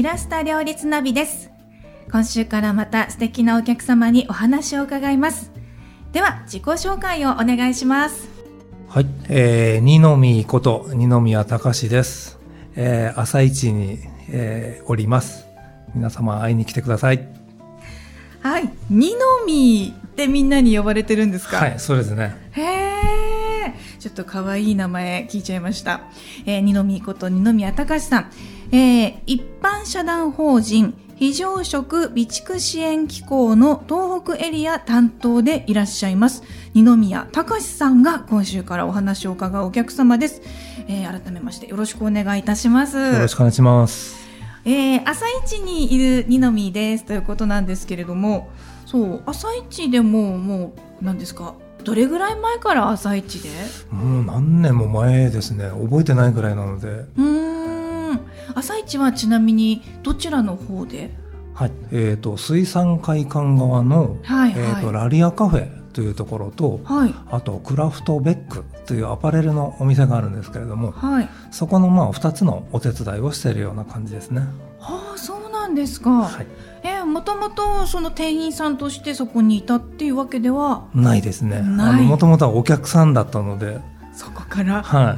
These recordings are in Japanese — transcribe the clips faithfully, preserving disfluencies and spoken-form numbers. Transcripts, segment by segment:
キラスタ両立ナビです。今週からまた素敵なお客様にお話を伺います。では自己紹介をお願いします。 はい、えー、二宮こと二宮隆です。えー、朝市に、えー、おります。皆様会いに来てください。 はい、二宮ってみんなに呼ばれてるんですか？ はい、そうですね。 へー、ちょっと可愛い名前聞いちゃいました。えー、二宮こと二宮隆さん、えー、一般社団法人非常食備蓄支援機構の東北エリア担当でいらっしゃいます二宮隆さんが今週からお話を伺うお客様です。えー、改めましてよろしくお願いいたします。 よろしくお願いします。 えー、朝市にいる二宮ですということなんですけれども、そう朝市でももう何ですか、どれぐらい前から朝市で？ もう何年も前ですね。覚えてないぐらいなので。 うーん、朝市はちなみにどちらの方で？ はい、えーと水産会館側の、 はいはい、 えーとラリアカフェというところと、はい、あとクラフトベックというアパレルのお店があるんですけれども、はい、そこのまあふたつのお手伝いをしているような感じですね。 はあ、そうなんですか。はい、えー、もともとその店員さんとしてそこにいたっていうわけではないですね。もともとはお客さんだったので、 そこから、 はい、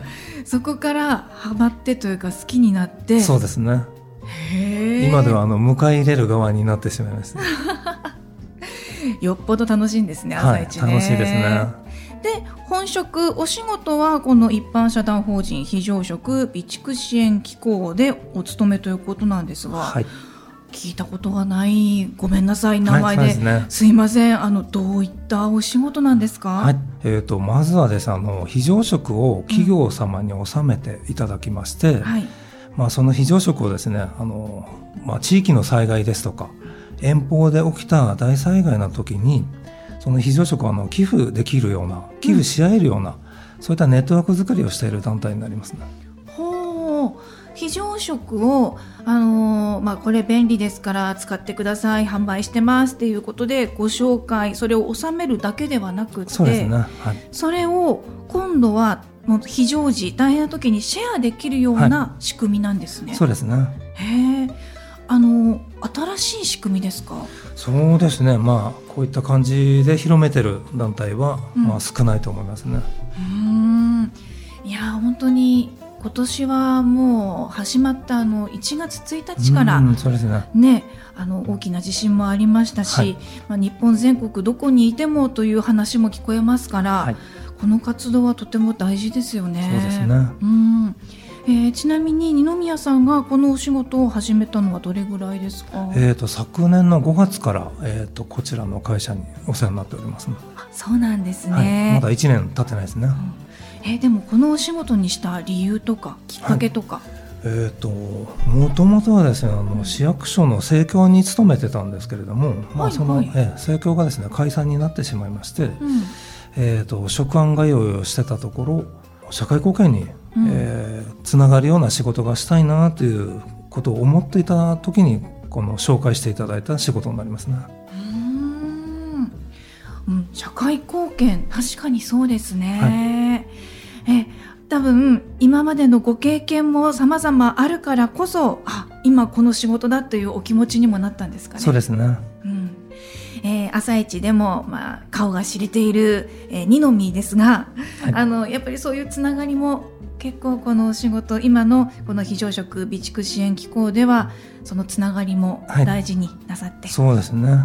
そこからハマってというか好きになって。 そうですね。へ、今ではあの迎え入れる側になってしまいましたよっぽど楽しいんですね、朝市ね。 はい、楽しいですね。 で、本職お仕事はこの一般社団法人非常食備蓄支援機構でお勤めということなんですが、はい、聞いたことがない、ごめんなさい名前で、はい、そうですね、すいません、あのどういったお仕事なんですか？ はい、えーと、まずはですね、あの非常食を企業様に納めていただきまして、うん、はい、まあ、その非常食をですね、あの、まあ、地域の災害ですとか遠方で起きた大災害の時にその非常食をあの寄付できるような、寄付し合えるような、うん、そういったネットワーク作りをしている団体になりますね。 ほう、非常食を、あのーまあ、これ便利ですから使ってください、販売してますっていうことでご紹介、それを収めるだけではなくて、 そうですね、はい、 それを今度はもう非常時大変な時にシェアできるような仕組みなんですね。 はい、そうですね。 へー、あの新しい仕組みですか？ そうですね、まあ、こういった感じで広めてる団体は、うん、まあ、少ないと思いますね。 うーん、いや本当に今年はもう始まったあのいちがつついたちから、 うん、そうですね、 ね、あの大きな地震もありましたし、はい、まあ、日本全国どこにいてもという話も聞こえますから、はい、この活動はとても大事ですよね。 そうですね。 うん、えー、ちなみに二宮さんがこのお仕事を始めたのはどれぐらいですか？ えー、と昨年のごがつから、えー、とこちらの会社にお世話になっております、ね。 あ、そうなんですね。 はい、まだいちねん経ってないですね。うん、 えー、でもこのお仕事にした理由とかきっかけとか？はい、 えー、ともともとはですね、あの市役所の生協に勤めてたんですけれども、うん、まあ、その、はいはい、えー、生協がですね解散になってしまいまして、うん、えー、と職案通いをしてたところ社会貢献に、うん、えー、つながるような仕事がしたいなということを思っていた時にこの紹介していただいた仕事になりますね。 うーん、うん、社会貢献、確かにそうですね。はい、え多分今までのご経験も様々あるからこそ、あ、今この仕事だというお気持ちにもなったんですかね。 そうですね。 うん、えー、朝一でも、まあ、顔が知れている、えー、二宮ですが、はい、あのやっぱりそういうつながりも結構この仕事、今のこの非常食備蓄支援機構ではそのつながりも大事になさって、はい、 そうですね、うん、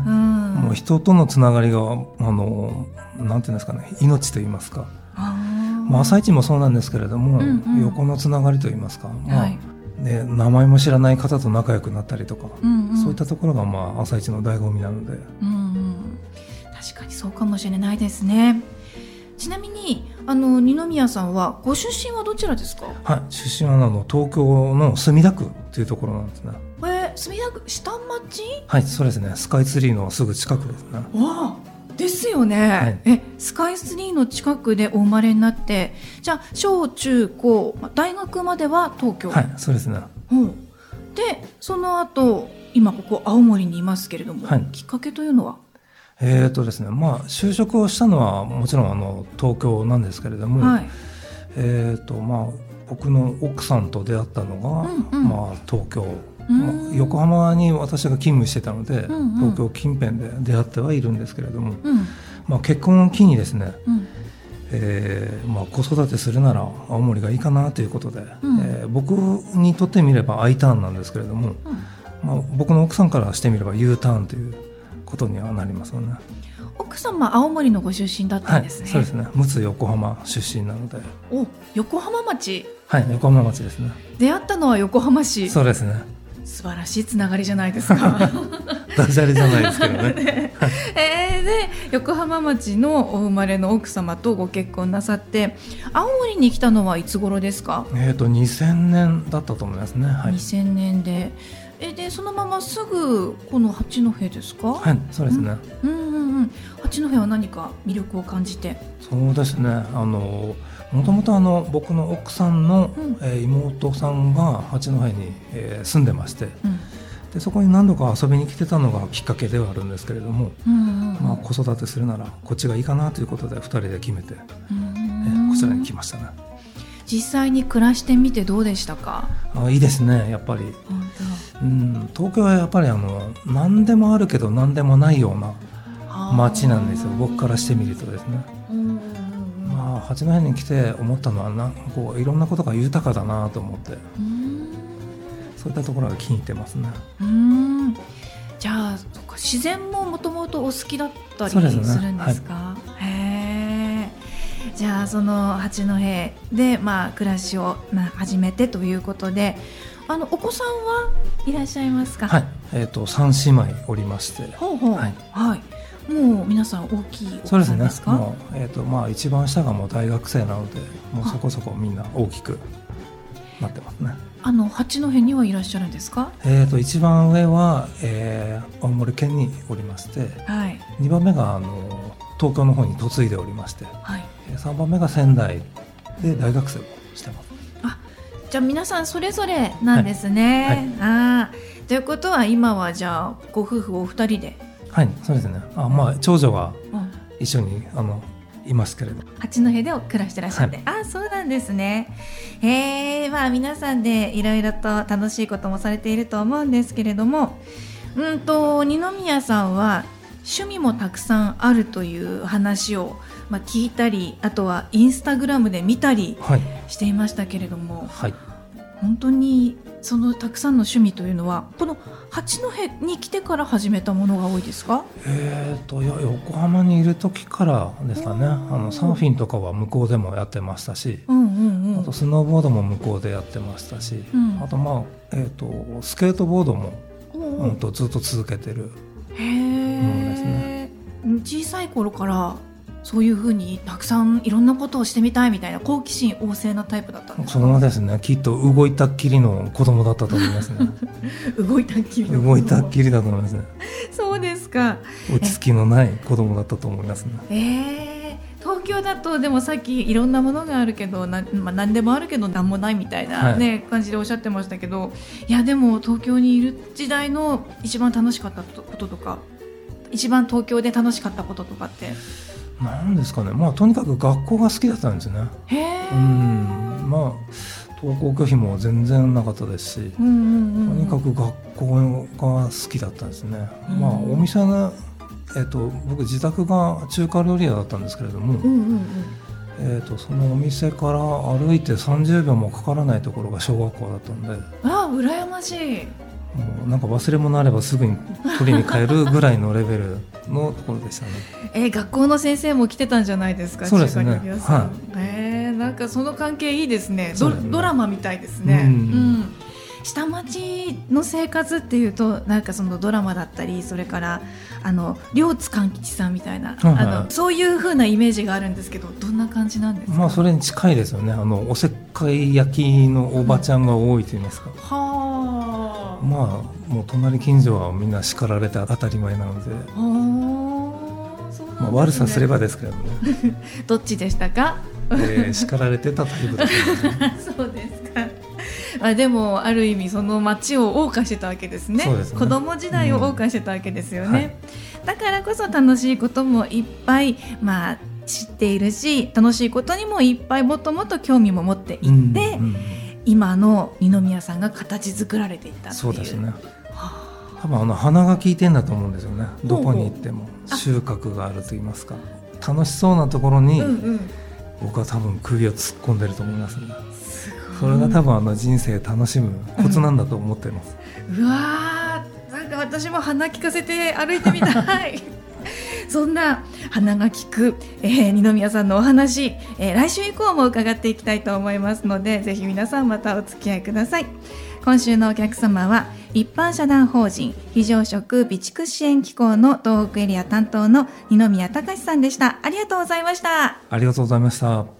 もう人とのつながりがあのなんていうんですかね、命といいますか、あ、まあ、朝一もそうなんですけれども、うんうん、横のつながりといいますか、まあ、はい、ね、名前も知らない方と仲良くなったりとか、うんうん、そういったところが、まあ、朝一の醍醐味なので、 うんうん、確かにそうかもしれないですね。ちなみにあの二宮さんはご出身はどちらですか？ はい、出身はあの東京の墨田区というところなんですね。 えー、墨田区下町？ はい、そうですね、スカイツリーのすぐ近くですね。 わあ、ですよね、はい、えスカイツリーの近くでお生まれになって、じゃあ小中高大学までは東京？ はい、そうですね。 うん、でその後今ここ青森にいますけれども、はい、きっかけというのは？ えーとですね、まあ、就職をしたのはもちろんあの東京なんですけれども、はい、えーとまあ、僕の奥さんと出会ったのが、うんうん、まあ、東京まあ、横浜に私が勤務してたので、 うんうん、 東京近辺で出会ってはいるんですけれども、 うんまあ、結婚を機にですね、 うんえーまあ、子育てするなら青森がいいかなということで、 うんえー、僕にとってみれば I ターンなんですけれども、 うんまあ、僕の奥さんからしてみれば U ターンということにはなりますよね。 奥様青森のご出身だったんですね。 はい、そうですね。陸奥横浜出身なので。 お、横浜町。 はい、横浜町ですね。 出会ったのは横浜市。 そうですね。 素晴らしいつながりじゃないですか。 ダジャレじゃないですけどね。 ねえー、で横浜町のお生まれの奥様とご結婚なさって青森に来たのはいつ頃ですか？ えーとにせんねんだったと思いますね。はい、にせんねんで、えでそのまますぐこの八戸ですか？ はい、そうですね。 うんうんうんうん、八戸は何か魅力を感じて？ そうですね。あのもともとあの僕の奥さんの、うんえー、妹さんが八戸に、えー、住んでまして、うん、でそこに何度か遊びに来てたのがきっかけではあるんですけれども、うんうんうんまあ、子育てするならこっちがいいかなということでふたりで決めて、うんえー、こちらに来ましたね。 実際に暮らしてみてどうでしたか？ あ、いいですね。やっぱり、うん、東京はやっぱりあの何でもあるけど何でもないような街なんですよ、僕からしてみるとですね。うんまあ、八戸に来て思ったのはなんかこういろんなことが豊かだなと思って、うんそういったところが気に入ってますね。 うんじゃあそっか自然ももともとお好きだったりするんですか？ そうですね。 はい、へーじゃあその八戸で、まあ、暮らしを、まあ、始めてということであのお子さんはいらっしゃいますか？ はい、えーと、さん姉妹おりまして。 ほうほう、はいはい、もう皆さん大きいお子さんですか？ そうですね。もう、えーとまあ、一番下がもう大学生なのでもうそこそこみんな大きくなってますね。 あの八戸にはいらっしゃるんですか？ えーと一番上は、えー、青森県におりまして、はい、にばんめがあの東京の方に嫁いでおりまして、はい、さんばんめが仙台で大学生をしてます。 あ、じゃあ皆さんそれぞれなんですね。はいはい、あということは今はじゃあご夫婦お二人で？ はい、そうですね。あ、まあ、長女が一緒に、うん、あのいますけれど八戸で暮らしてらっしゃって、はい、あ、そうなんですね。えーまあ、皆さんでいろいろと楽しいこともされていると思うんですけれども、うんと二宮さんは趣味もたくさんあるという話を、まあ、聞いたりあとはインスタグラムで見たりしていましたけれども、はい、本当にそのたくさんの趣味というのはこの八戸に来てから始めたものが多いですか？ えーといや横浜にいる時からですかね。あのサーフィンとかは向こうでもやってましたし、うんうんうん、あとスノーボードも向こうでやってましたし、うん、あと、まあえー、とスケートボードも、うん、とずっと続けてるものですね。 小さい頃からそういうふうにたくさんいろんなことをしてみたいみたいな好奇心旺盛なタイプだったんですか？ そうですね。きっと動いたっきりの子供だったと思いますね。 動いたっきりの動いたっきりだと思いますね。 そうですか。 落ち着きのない子供だったと思いますね。 えー、東京だとでもさっきいろんなものがあるけどな、まあ、何でもあるけど何もないみたいな、ねはい、感じでおっしゃってましたけど、いやでも東京にいる時代の一番楽しかったこととか一番東京で楽しかったこととかってなんですかね。まあとにかく学校が好きだったんですね。へー。うん、まあ登校拒否も全然なかったですし、うんうんうん、とにかく学校が好きだったんですね。うん、まあお店の、えー、と僕自宅が中華料理屋だったんですけれども、うんうんうんえー、とそのお店から歩いてさんじゅうびょうもかからないところが小学校だったんで、 ああ羨ましい。 もうなんか忘れ物あればすぐに取りに帰るぐらいのレベルのところでしたね。 えー、学校の先生も来てたんじゃないですか？ そうですね。はい、 えー、なんかその関係いいですね。ド、ドラマみたいですね。うんうん、下町の生活っていうとなんかそのドラマだったりそれからあの両津勘吉さんみたいな、はいはい、あのそういう風なイメージがあるんですけどどんな感じなんですか？ まあ、それに近いですよね。あのおせっかい焼きのおばちゃんが多いと言いますか、うん、はあ、まあもう隣近所はみんな叱られて当たり前なので、はあ、そうなんですね。まあ、悪さすればですけどね。 どっちでしたか？ えー、叱られてたタイプだったんですね。 そうですか。あでもある意味その街を謳歌してたわけです ね, そうですね。子供時代を謳歌してたわけですよね、うんはい、だからこそ楽しいこともいっぱい、まあ、知っているし楽しいことにもいっぱいもっともっと興味も持っていって、うんうん、 今の二宮さんが形作られていったっていう。 そうですね。多分あの鼻が効いてんだと思うんですよね。どこに行っても収穫があると言いますか、楽しそうなところに、うんうん、僕は多分首を突っ込んでると思いますね。 すごい。それが多分あの人生楽しむコツなんだと思ってます。 うん、うわー、なんか私も鼻聞かせて歩いてみたいそんな鼻が利く、えー、二宮さんのお話、えー、来週以降も伺っていきたいと思いますので、ぜひ皆さんまたお付き合いください。今週のお客様は一般社団法人非常食備蓄支援機構の東北エリア担当の二宮隆さんでした。ありがとうございました。 ありがとうございました。